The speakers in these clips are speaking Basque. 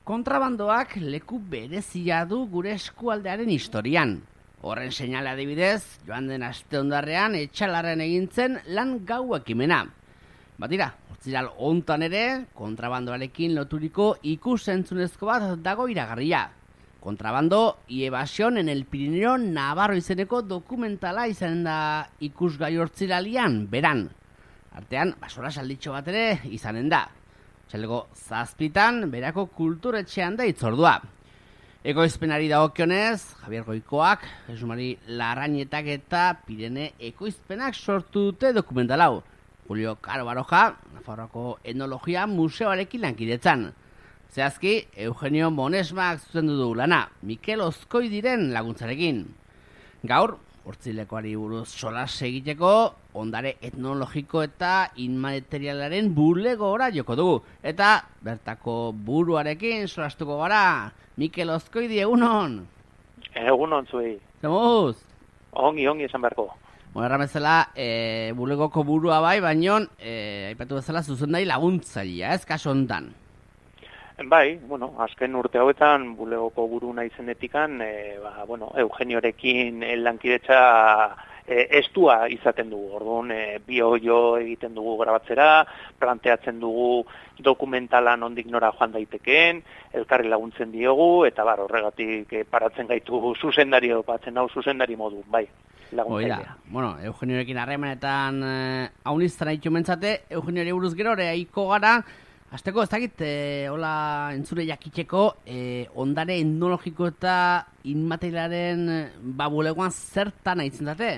Kontrabandoak leku berezia du gure eskualdearen historian. Horren seinale adibidez, joan den aste hondarrean etxalarren egintzen lan gau ekimena. Batira, ostziral hontan ere, kontrabandoarekin loturiko ikus-entzunezko bat dago iragarria. Kontrabando y evasión en el Pirineo Navarro izeneko dokumentala izanen da ikusgai hortziralian, beran. Artean, basora salditxo bat ere izanen da. Txalego zazpitan, berako kulturetxean da itzordua. Ekoizpenari dagokionez, Javier Goikoak, Jesumari Larrainetak eta Pirene ekoizpenak sortu dute dokumentalau. Julio Caro Baroja, Nafarroako Etnologia Museoarekin lankidetzan. Zehazki, Eugenio Monesmak zuzendu du lana, Mikel Ozkoidiren laguntzarekin. Gaur, hortzilekoari buruz solas egiteko, ondare etnologiko eta inmaterialaren bulegora joko dugu. Eta bertako buruarekin solastuko gara. Mikel Ozkoidi, egunon? Egunon zuei. Zemuz? Ongi esan beharko. Erramezela, bulegoko burua bai, baino, aipatu bezala zuzendai laguntzailea, ez kaso hontan. Bai, azken urte hauetan bulegoko buru naizenetikan, Eugeniorekin lankidetza estua izaten dugu. Orduan, bio egiten dugu grabatzera, planteatzen dugu dokumentala nondik nora joan daitekeen, elkarri laguntzen diogu, eta horregatik paratzen gaitu zuzendari modu, bai. Oida, Eugeniorekin harremanetan hauniztan haitu mentzate, Eugeniori buruz gero aiko gara, azteko ez dakit, hola entzule jakiteko, ondare etnologiko eta inmaterialaren bulegoan zertan haitzen date?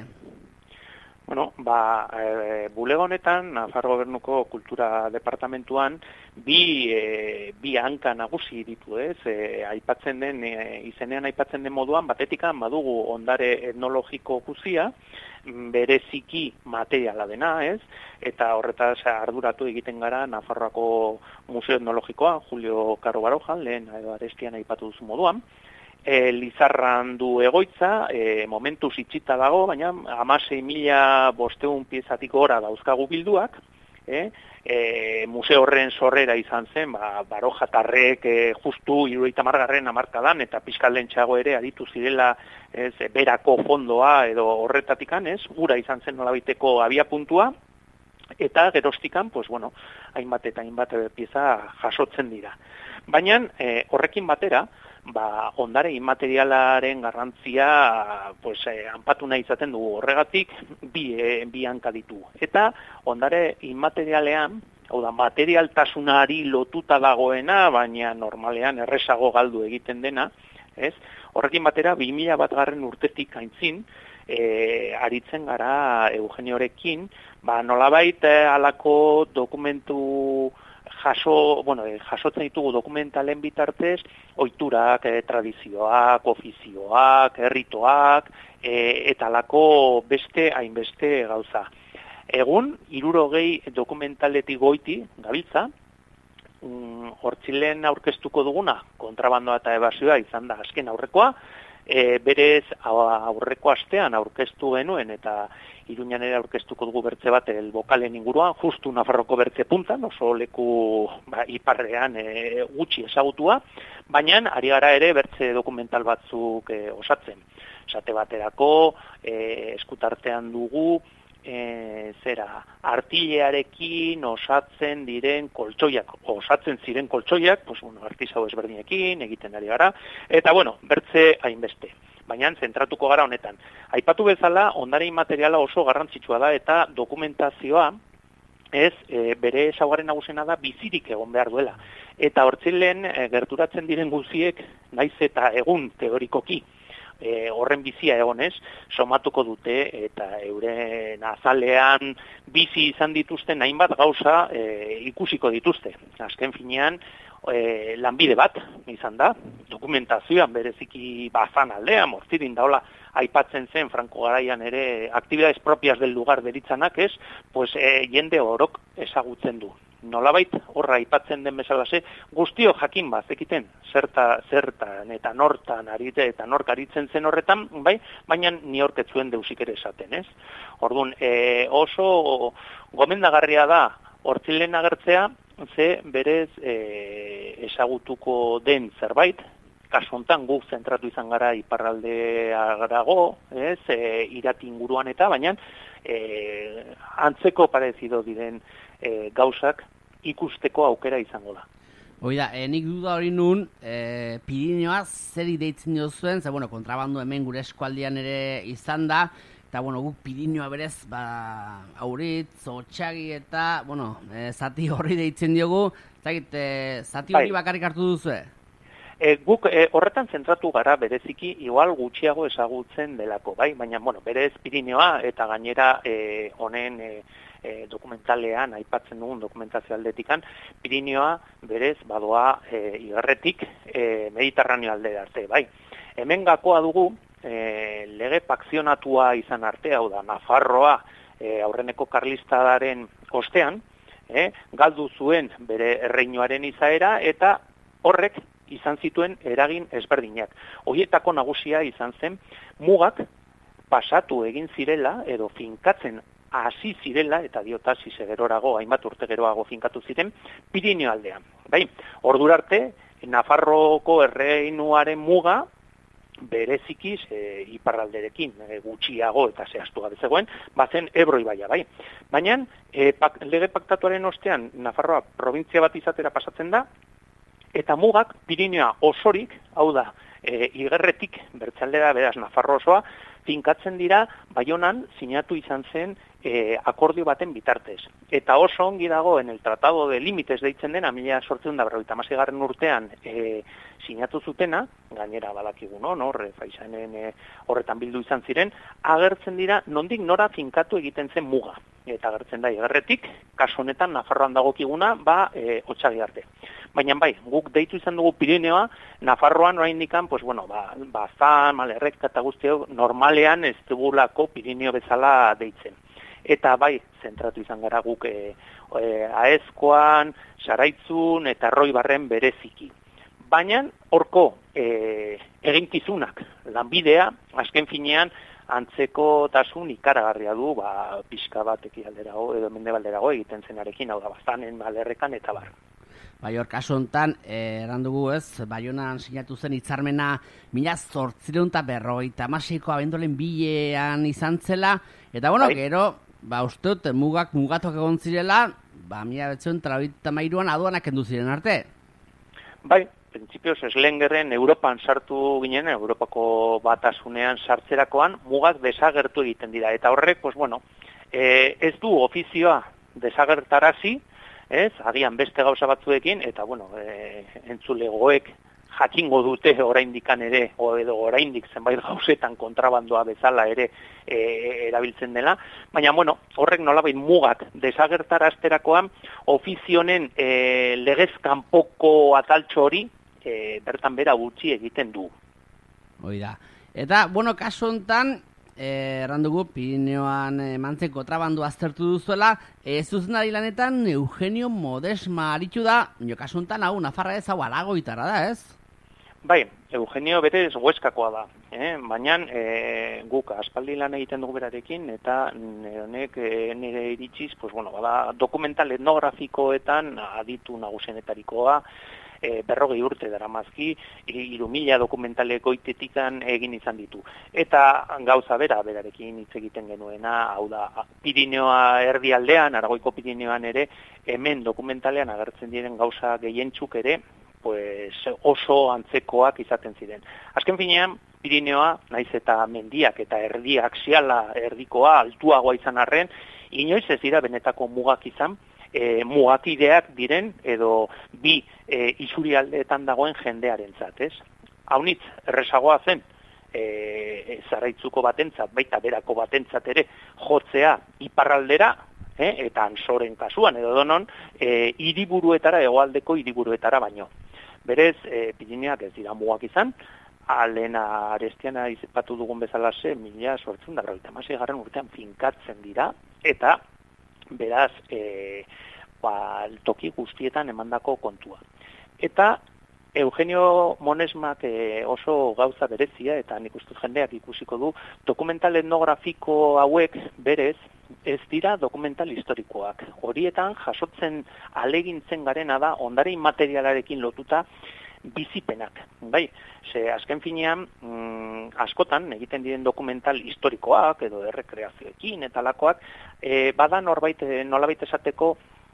Bulego honetan, Nafarro Gobernuko Kultura Departamentuan, bi hanka nagusi ditu, ez? Izenean aipatzen den moduan, batetikan badugu ondare etnologiko guzia, bereziki materiala dena, ez? Eta horretaz arduratu egiten gara Nafarroako Museo Etnologikoa, Julio Caro Baroja, lehen arestian aipatu duzu moduan. Lizarran du egoitza, momentuz itxita dago, baina 16.500 piezatik gora dauzkagu bilduak. Museo horren sorrera izan zen, Barojatarrek justu 70. hamarkadan eta pizkalentxeago ere aditu zirela berako fondoa edo horretatikan, gura izan zen nolabaiteko abiapuntua, eta gerostikan, hainbat eta hainbat pieza jasotzen dira. Baina horrekin batera, ondare inmaterialaren garrantzia anpatu nahi izaten dugu, horregatik bi hanka ditu. Eta ondare inmaterialean, hau da, materialtasunari lotuta dagoena, baina normalean errezago galdu egiten dena, ez? Horrekin batera, 2001 urtetik aintzin, aritzen gara Eugeniorekin, nolabait halako dokumentu jasotzen ditugu dokumentalen bitartez, ohiturak, tradizioak, ofizioak, erritoak, eta halako beste hainbeste gauza. Egun, 60 dokumentaletik goiti gabiltza, hortzilen aurkeztuko duguna, kontrabandoa eta ebasioa izan da azken aurrekoa, berez aurreko astean aurkeztu genuen eta Iruñan ere aurkeztuko dugu bertze bat bokalen inguruan, justu Nafarroko bertze puntan, oso leku iparrean gutxi ezagutua, baina ari gara ere bertze dokumental batzuk osatzen. Esate baterako, eskutartean dugu, artilearekin osatzen ziren koltsoiak, artisau ezberdinekin egiten ari gara, eta bertze hainbeste. Baina zentratuko gara honetan. Aipatu bezala, ondare inmateriala oso garrantzitsua da eta dokumentazioa bere ezaugarri nagusena da bizirik egon behar duela. Eta hortzilen gerturatzen diren guziek, naiz eta egun teorikoki, horren bizia egonez, somatuko dute eta euren azalean bizi izan dituzten hainbat gauza ikusiko dituzte. Azken finean, lanbide bat izan da, dokumentazioan bereziki bazan aldean, mortzirin daola aipatzen zen Franco garaian ere aktibidades propias del lugar deritzanak jende orok ezagutzen du. Nolabait horra aipatzen den bezalase, guztio jakin bazekiten zertan eta nortan eta nork aritzen zen horretan, baina ni horketzuen deusik ere esaten, ez? Orduan, oso gomendagarria da hortzilen agertzea, ze berez ezagutuko den zerbait, kasu hontan guk zentratu izan gara iparraldeago, Irati inguruan eta, baina antzeko parezido diren gauzak ikusteko aukera izango da. Oida, nik duda hori nun, Pirineoa zeri deitzen diozuen, ze, bueno, kontrabandu hemen gure eskualdian ere izan da, eta, bueno, guk Pirineoa berez, Auritz, Otxagi eta, bueno, zati horri deitzen diogu, zati hori bakarrik hartu duzue? Guk horretan zentratu gara bereziki igual gutxiago ezagutzen delako, bai? Baina, bueno, berez Pirineoa eta gainera honen dokumentalean, aipatzen dugun dokumentazio aldetikan, Pirineoa berez badoa igarretik Mediterraneo aldera arte, bai? Hemen gakoa dugu lege pakzionatua izan arte, hau da, Nafarroa aurreneko karlistadaren ostean, galdu zuen bere erreinuaren izaera eta horrek izan zituen eragin ezberdinak. Horietako nagusia izan zen mugak pasatu egin zirela edo finkatzen hasi zirela, eta diot hasi segerorago, hainbat urte geroago finkatu ziren, Pirineo aldean. Bai, ordura arte, Nafarroko erreinuaren muga bereziki iparralderekin gutxiago eta zehaztu gabe zegoen, bazen Ebro ibaia, bai. Baina, lege paktatuaren ostean, Nafarroa provintzia bat izatera pasatzen da, eta mugak Pirinea osorik, hau da, igerretik, bertzaldera, beraz, Nafarro osoa, finkatzen dira, Baionan sinatu izan zen akordio baten bitartez. Eta oso ongi dagoen el Tratado de Límites deitzen dena, 1856 urtean sinatu zutena, gainera badakigu, Faisanen horretan bildu izan ziren, agertzen dira nondik nora finkatu egiten zen muga. Eta agertzen da igerretik, kasu honetan Nafarroan dagokiguna, Otxagi arte. Baina bai, guk deitu izan dugu Pirineoa, Nafarroan oraindikan, pues bueno, Baztan, Malerrekta eta guztio normalean ez dugulako Pirineo bezala deitzen. Eta bai, zentratu izan gara guk Aezkoan, Saraitzun eta Arroibarren bereziki. Baina horko eginkizunak, lanbidea, azken finean, antzekotasun ikaragarria du, pixka bat ekialderago edo mendebalderago egiten zenarekin, hau da, Baztanen, Malerrekan eta bar. Bai, hor, kasu honetan, errandugu ez, Baionan sinatu zen hitzarmena 1856ko abenduaren 2ean izan zela, eta bueno, gero, uste dut, mugatuak egon zirela, 1933an aduanak kendu ziren arte. Bai, printzipioz Schlengerren Europan sartu ginen, Europako batasunean sartzerakoan, mugak desagertu egiten dira, eta horrek, pues bueno, ez du ofizioa desagertarazi, agian beste gauza batzuekin, eta bueno, entzulegoek jakingo dute oraindikan ere, edo oraindik zenbait gauzetan kontrabandoa bezala ere erabiltzen dela, baina bueno, horrek nolabait mugak desagertarazterakoan ofizionen legez kanpoko ataltxo hori bertan bera gutxi egiten du. Hoi da. Eta, bueno, kasu honetan, errandugu, Pirineoan mantzeko kontrabandu aztertu duzuela, zuzendari lanetan Eugenio Modesma aritu da, kasu honetan, Nafarra ez hau Alagoitara da, ez? Bai, Eugenio berez Hueskakoa da, baina guk aspaldi lan egiten dugu berarekin, eta honek nire iritsiz, pues bueno, dokumental etnografikoetan aditu nagusienetarikoa, 40 urte daramazki, 3.000 dokumentaleko itetikan egin izan ditu. Eta gauza berarekin hitz egiten genuena, hau da, Pirineoa erdialdean, Aragoiko Pirineoan ere, hemen dokumentalean agertzen diren gauza gehientzuk ere, pues oso antzekoak izaten ziren. Azken finean, Pirineoa, naiz eta mendiak eta erdi axiala, erdikoa, altuagoa izan arren, inoiz ez dira benetako mugak izan, mugakideak diren edo bi isurialdeetan dagoen jendearentzat, ez? Haunitz, errezagoa zen, Zaraitzuko batentzat, baita berako batentzat ere, jotzea iparraldera, eta Ansoren kasuan edo donon, hiriburuetara, hegoaldeko hiriburuetara baino. Berez, Pirineoak ez dira mugak izan, Lehena Arestiana izepatu dugun bezalaze, 1856 urtean finkatzen dira, eta beraz, toki guztietan emandako kontua. Eta Eugenio Modesmak oso gauza berezia, eta nik ustez jendeak ikusiko du, dokumental etnografiko hauek berez, ez dira dokumental historikoak. Horietan jasotzen alegintzen garena da ondare inmaterialarekin lotuta bizipenak. Bai, ze azken finean askotan egiten diren dokumental historikoak edo errekreazioekin eta lakoak bada nolabait esateko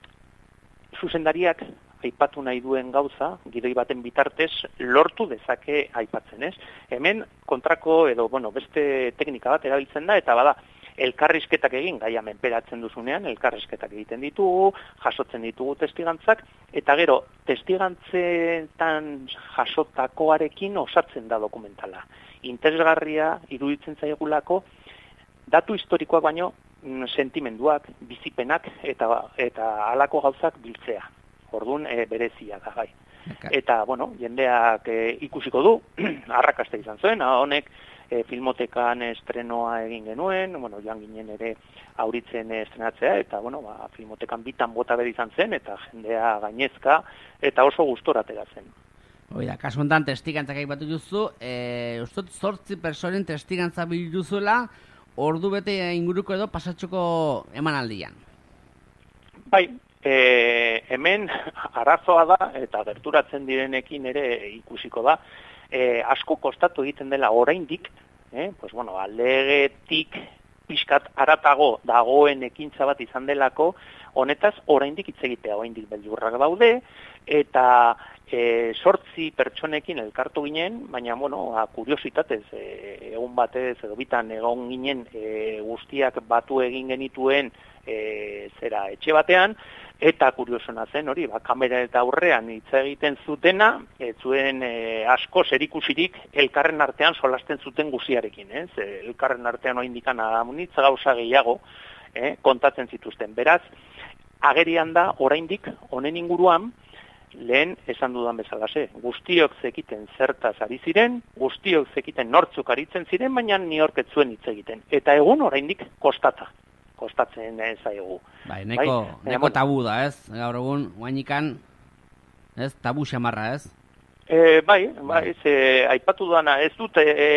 zuzendariak aipatu nahi duen gauza, gidoi baten bitartez, lortu dezake aipatzen, ez? Hemen kontrako edo, beste teknika bat erabiltzen da, eta bada, elkarrizketak egin, gaia menperatzen duzunean, elkarrizketak egiten ditugu, jasotzen ditugu testigantzak, eta gero, testigantzetan jasotakoarekin osatzen da dokumentala. Interesgarria iruditzen zaigulako, datu historikoak baino, sentimenduak, bizipenak, eta halako gauzak biltzea. Orduan berezia da gai. Eta, jendeak ikusiko du, arrakasta izan zuen, honek filmotekan estrenoa egin genuen, joan ginen ere auritzen estrenatzea, eta, filmotekan bitan bota ber izan zen, eta jendea gainezka, eta oso gustora atera zen. Oida, kasu honetan testigantzak aipatu duzu, ustot 8 personen testigantza bilduzuela, ordu bete inguruko edo pasatxoko emanaldian. Bai, hemen arazoa da, eta gerturatzen direnekin ere ikusiko da, asko kostatu egiten dela oraindik, aldegetik pixkat aratago dagoen ekintza bat izan delako, honetaz oraindik hitz egitea, oraindik beldurrak daude, eta 8 pertsonekin elkartu ginen, baina, kuriositatez, egun batez edo bitan egon ginen guztiak batu egin genituen etxe batean, eta kuriosona zen hori, kamera eta aurrean hitz egiten zutena, zuen asko zerikusirik elkarren artean solasten zuten guziarekin, elkarren artean oraindikan amunitz gauza gehiago kontatzen zituzten. Beraz, agerian da oraindik honen inguruan, lehen esan dudan bezalase, guztiok zekiten zertaz ari ziren, guztiok zekiten nortzuk aritzen ziren, baina niork ez zuen hitz egiten. Eta egun oraindik kostatzen zaigu. Bai, neko tabu da, ez? Gaur egun, guainikan, ez? Tabu xamarra, ez? Bai, aipatu duana, ez dut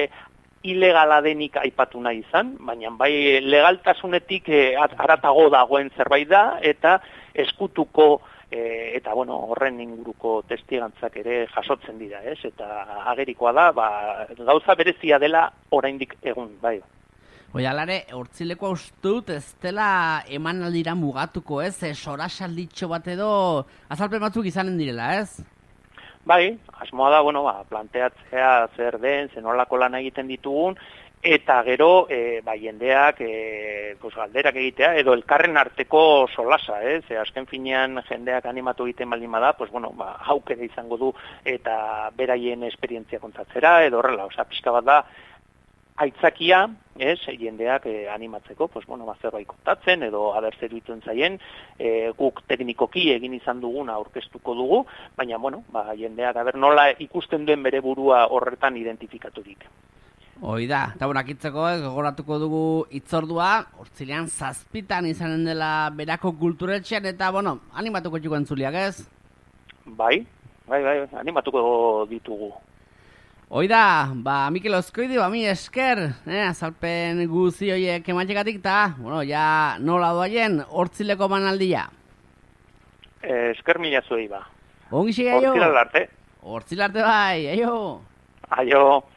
ilegala denik aipatu nahi izan, baina bai legaltasunetik aratago dagoen zerbait da, eta eskutuko eta horren inguruko testigantzak ere jasotzen dira, ez? Eta agerikoa da, gauza berezia dela oraindik egun, bai. Alare, hortzileko ustut ez dela emanaldira mugatuko, ez? Sorasalditxo bat edo azalpen batzuk izanen direla, ez? Bai, asmoa da, planteatzea zer den, zenolako lan egiten ditugun, eta gero, jendeak galderak egitea, edo elkarren arteko solasa, azken finean jendeak animatu egiten baldin bada, aukera izango du, eta beraien esperientzia kontatzera, edo horrela, pixka bat da, aitzakia, jendeak animatzeko, zerbait kontatzen, edo zer dituen zaien, guk teknikoki egin izan duguna aurkeztuko dugu, baina, jendeak nola ikusten duen bere burua horretan identifikaturik. Hoi da, eta akitzeko gogoratuko dugu itzordua, hortzilean 7 izanen dela berako kulturetxean, eta, animatuko txuko entzuliak, ez? Bai, animatuko ditugu. Hoi da, Mikel Ozkoidi, mi esker, azalpen guzi horiek ematxekatik, eta, ja nola doaien, hortzileko manaldia. Esker mila zuei, Ongi xe, aio. Hortzilarte. Hortzilarte bai, aio. Aio.